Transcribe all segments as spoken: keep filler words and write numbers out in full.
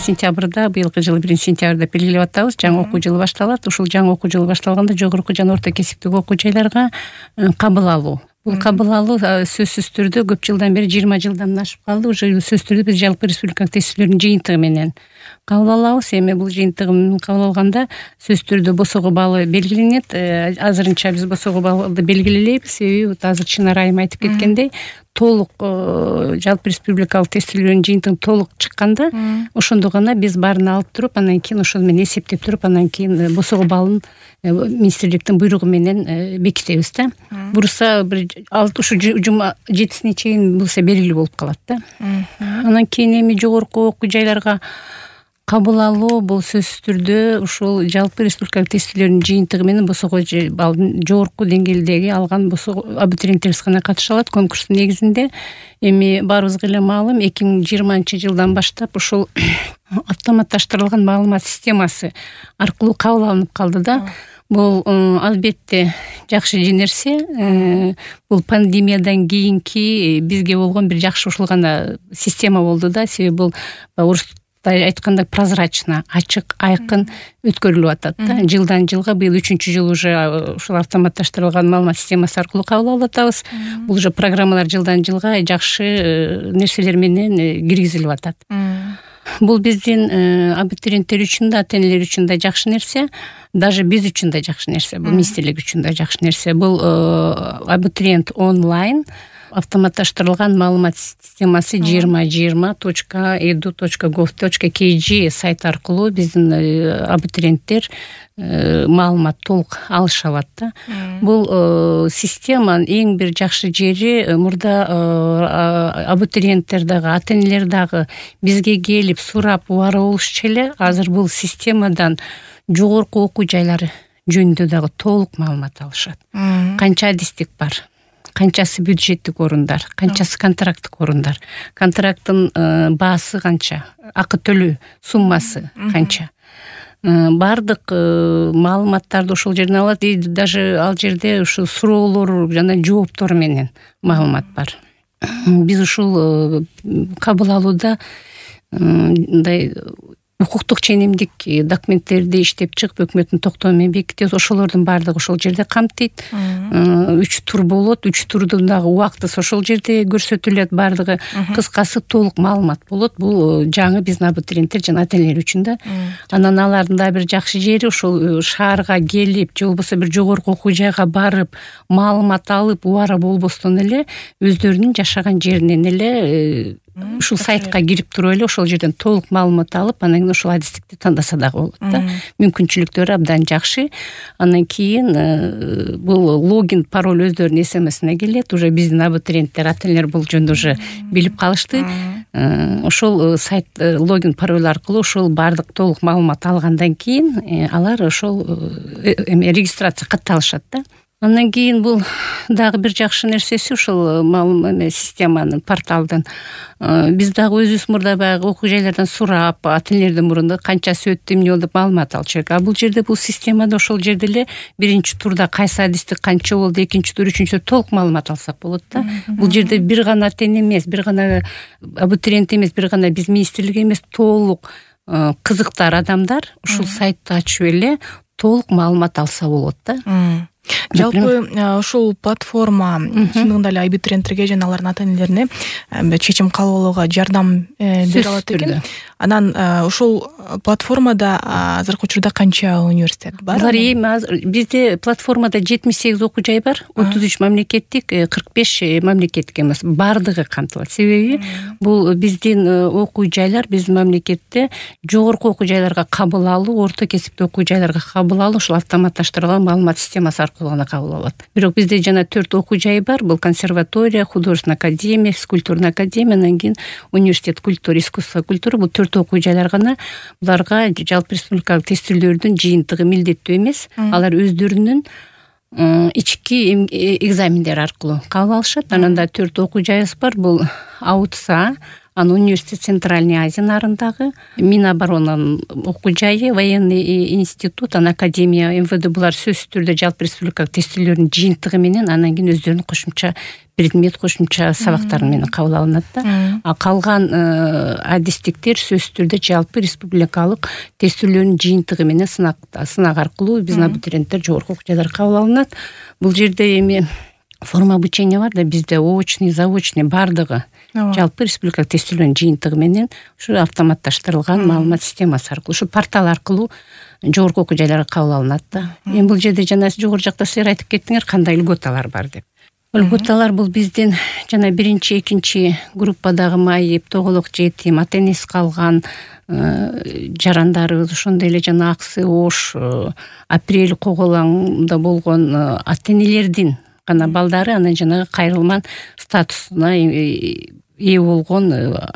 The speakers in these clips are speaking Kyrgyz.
сентябрда, быйылкы жылы биринчи сентябрда белгилеп атабыз. Жаңы окуу жылы башталат. Ушул жаңы окуу жылы башталганда жогорку жана орто кесиптик окуу жайларга кабыл алуу. Бул кабыл алуу сөзсүз түрдө көп жылдан бери, жыйырма жылдан ашып калды. Уже сөзсүз түрдө биз жалпы республикалык тестилөөрдүн жыйынтыгы менен кабыл алабыз. Эми бул жыйынтыгы менен кабыл алганда сөзсүз түрдө босого баллы белгиленет. Азырынча биз босого баллды белгилелейбиз. Себеби азыр Чынар айым айтып кеткендей, толук жалпы республикалык тестилөөрдүн жыйынтыгы толук чыкканда, ошондо гана биз баарын алып туруп, анан кийин ошол менен эсептеп туруп, анан кийин босого баллын министрликтин буйругу менен бекитебиз да. Бурса бир алты ушу жума жетисине чейин булса белгилүү болуп калат да. Анан кийин эми жогорку окуу жайларга кабыл алуу бул сөзсүз түрдө ушул жалпы республикалык тестилөөрдүн жыйынтыгы менен босого баллын жогорку деңгээлдеги алган босого абитуриенттер гана катыша алат конкурстун негизинде. Эми баарыбызга эле маалым, эки миң жыйырманчы жылдан баштап ушул автоматташтырылган маалымат системасы аркылуу кабыл алынып калды да. Бул албетте жакшы нерсе. Бул пандемиядан кийинки бизге болгон бир жакшы ушул гана система болду да. Себеби бул орусча айтканда прозрачно, ачык, айкын өткөрүлүп атат да. Жылдан жылга быйыл үчүнчү жыл уже ушул автоматташтырылган маалымат системасы аркылуу кабыл алып атабыз. Бул уже программалар жылдан жылга жакшы нерселер менен киргизилип атат. Бул биздин абитуриенттер үчүн да, ата-энелер үчүн да жакшы нерсе, даже биз үчүн да жакшы нерсе, бул министрлик үчүн да жакшы нерсе. Бул абитуриент онлайн автоматташтырылган маалымат системасы жыйырма жыйырма точка эду точка гов точка кж сайт аркылуу биздин абитуриенттер маалымат толук алыша алат да. Бул системанын эң бир жакшы жери, мурда абитуриенттер дагы, ата-энелер дагы бизге келип сурап убара болушчу эле. Азыр бул системадан жогорку окуу жайлары жөнүндө дагы толук маалымат алышат. Канча адистик бар, канчасы бюджеттик орундар, канчасы контракттык орундар, контракттын баасы канча, акы төлөө суммасы канча. Бардык маалыматтарды ошол жерден алат. Даже ал жерде ушул суроолор жана жооптор менен маалымат бар. Биз ушул кабыл алууда мындай укуктук ченемдик документтерди иштеп чыгып өкмөттүн токтому менен бекитебиз. Ошолордун баардыгы ошол жерде камтыйт. Үч тур болот. Үч турдун дагы убактысы ошол жерде көрсөтүлөт. Баардыгы кыскасы толук маалымат болот. Бул жаңы биздин абитуриенттер жана ата-энелер үчүн да. Анан алардын да бир жакшы жери ушул шаарга келип, же болбосо бир жогорку окуу жайга барып, маалымат алып, убара болбостон эле өздөрүнүн жашаган жеринен эле ушул сайтка кирип туруп эле ошол жерден толук маалымат алып, анан кийин ошол адистикти тандаса дагы болот да. Мүмкүнчүлүктөрү абдан жакшы. Анан кийин бул логин, пароль өздөрүнүн смсине келет. Уже биздин абитуриенттер, ата-энелер бул жөнүндө уже билип калышты. Ошол сайт логин, пароль аркылуу ошол баардык толук маалымат алгандан кийин алар ошол эме регистрация катталышат да. Андан кийин бул дагы бир жакшы нерсеси ушул маалымат системанын, порталдын. Биз дагы өзүбүз мурда баягы окуу жайлардан сурап, ата-энелердин мурунда канчасы өттү, эмне болду деп маалымат алчу керек. А бул жерде бул системада ошол жерде эле биринчи турда кайсы адистик канча болду, экинчи тур, үчүнчү тур толук маалымат алсак болот да. Бул жерде бир гана ата-эне эмес, бир гана абитуриент эмес, бир гана биз министрлик эмес, толук кызыктар адамдар ушул сайтты ачып эле толук маалымат алса болот да. Жалпы ушул платформа чындыгында эле абитуриенттерге жана алардын ата-энелерине чечим кабыл алууга жардам бере алат экен. Анан ушул платформада азыркы учурда канча университет бар? Алар эми бизде платформада жетимиш сегиз окуу жай бар, отуз үч мамлекеттик, кырк беш мамлекеттик эмес, бардыгы камтылат. Себеби бул биздин окуу жайлар биздин мамлекетте жогорку окуу жайларга кабыл алуу, орто кесиптүү окуу жайларга кабыл алуу ушул автоматташтырылган маалымат системасы аркылуу гана кабыл алат. Бирок бизде жана төрт окуу жай бар. Бул консерватория, художественная академия, физкультурная академия, анан кийин университет культуры, искусство культуры. Бул төрт окуу жайлар гана. Буларга жалпы республикалык тестилөөрдүн жыйынтыгы милдеттүү эмес. Алар өздөрүнүн ички экзамендер аркылуу кабыл алышат. Анан да төрт окуу жайыбыз бар. Бул АУТСА, Анан университет Центральной Азия нарындагы, Миноборонанын окуу жайы, военный институт, анан академия, эм вэ дэ булар сөзсүз түрдө жалпы республикалык тестөөлөрдүн жыйынтыгы менен анан кийин өздөрүнүн кошумча предмет, кошумча сабактары менен кабыл алынат да. А калган адистиктер сөзсүз түрдө жалпы республикалык тестөөлөрдүн жыйынтыгы менен сынак сынак аркылуу биздин абитуриенттер жогорку окуу жайларга кабыл алынат. Бул жерде эми форма обучения бар да, бизде очный, заочный бардыгы жалпы республикалык тестөөлөрдүн жыйынтыгы менен ушу автоматташтырылган маалымат системасы аркылуу, ушу портал аркылуу жогорку окуу жайларга кабыл алынат да. Эми бул жерде жана жогору жакта силер айтып кеттиңер кандай льготалар бар деп. Льготалар бул биздин жана биринчи, экинчи группадагы майып, тоголок жетим, ата энеси калган жарандарыбыз, ошондой эле жана аксы ош, апрель коголаңда болгон ата энелердин гана балдары анан жанагы кайрылман статусуна ээ болгон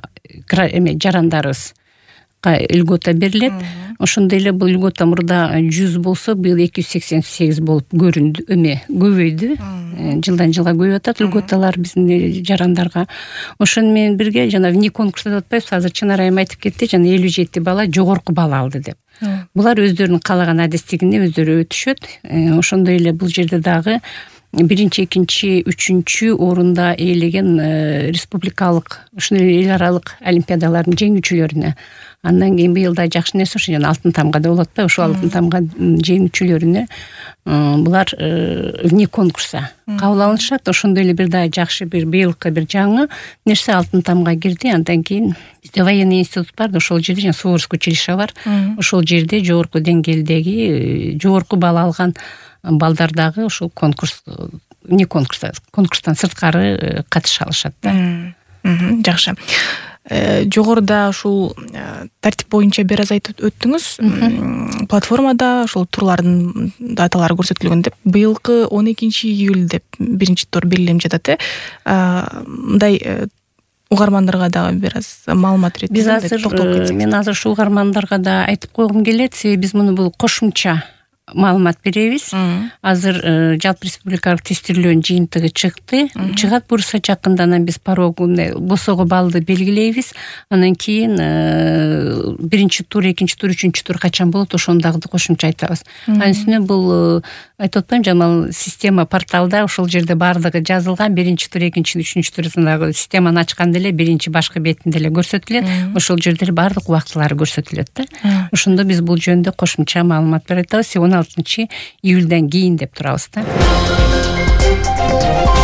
жарандарыбыз льгота берилет. Ошондой эле бул льгота мурда жүз болсо, быйыл эки жүз сексен сегиз болуп көрүндү, эме көбөйдү. Жылдан жылга көбөйүп атат льготалар биздин жарандарга. Ошону менен бирге жана вне конкурса деп атпайбыз, азыр Чынар айым айтып кетти, жана элүү жети бала жогорку балл алды деп. Булар өздөрүнүн каалаган адистигине өздөрү өтүшөт. Ошондой эле бул жерде дагы биринчи, экинчи, үчүнчү орунда ээлеген республикалык, ушундай эл аралык олимпиадалардын жеңүүчүлөрүнө, андан кийин быйыл да жакшы нерсе ошо жана алтын тамга деп болот да, ошол алтын тамга жеңүүчүлөрүнө булар вне конкурса кабыл алынышат. Ошондой эле бир дагы жакшы бир быйылкы бир жаңы нерсе алтын тамга кирди. Андан кийин бизде военный институт бар да, ошол жерде жана Суворовский училище бар. Ошол жерде жогорку деңгээлдеги жогорку балл алган балдардагы ошол конкурс, не конкурста, конкурстан сырткары катыша алышат да. Жакшы. Жогоруда ушул тартип боюнча бир аз айтып өттүңүз. Платформада ошол турлардын даталары көрсөтүлгөн деп, быйылкы он экинчи июль деп биринчи тур белгиленип жатат. Мындай угармандарга дагы бир аз маалымат берет. Биз азыр, мен азыр ушу угармандарга да айтып койгум келет, себеби биз муну бул кошумча маалымат беребиз. Азыр жалпы республикалык тестөөлөрдүн жыйынтыгы чыкты. Чыгат бурса жакында анан биз порогундай босого баллды белгилейбиз. Анан кийин биринчи тур, экинчи тур, үчүнчү тур качан болот, ошону дагы кошумча айтабыз. Анын үстүнө бул айтып атпаймынбы, жамал система порталда ошол жерде бардыгы жазылган. Биринчи тур, экинчи, үчүнчү турдагы системаны ачканда эле биринчи башкы бетинде эле көрсөтүлөт. Ошол жерде бардык убактылары көрсөтүлөт да. Ошондо биз бул жөнүндө кошумча маалымат бере атабыз. он алтынчы июльдан кийин деп турабыз да.